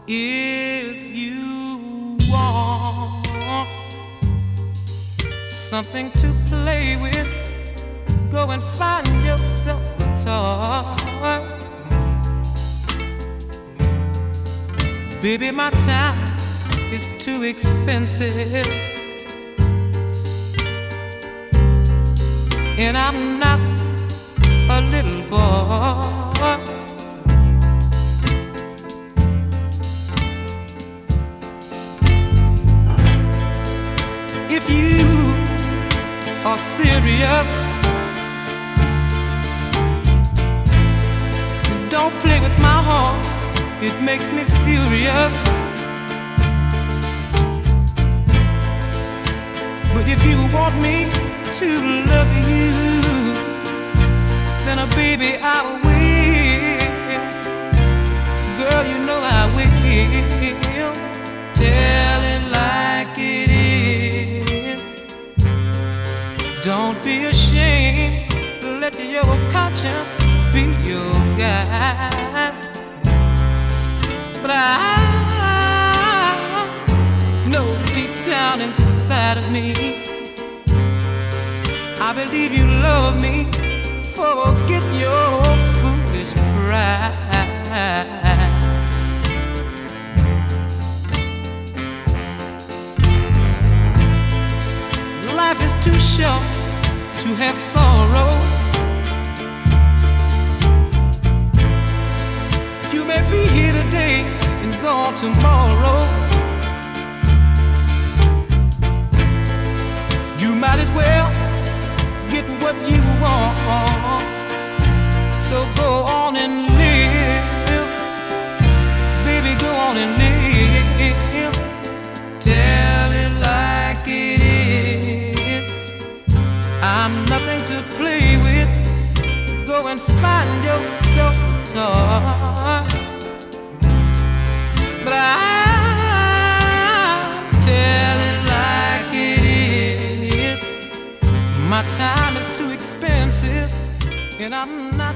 If you want something to play with, go and find yourself a toy. Baby, my time is too expensive, and I'm not a little boy. If you are serious, don't play with my heart, it makes me furious. But if you want me to love you, then baby, I will. Girl, you know I will. Tell it like it is. Don't be ashamed, let your conscience be your guide. But I know deep down inside of me, I believe you love me. Forget your foolish pride. Life is too short to have sorrow. You may be here today and gone tomorrow. You might as well get what you want. So go on and live, baby, go on and live. Tell it like it is. I'm nothing to play with. Go and find yourself a toy. But I tell it like it is. My time is too expensive, and I'm not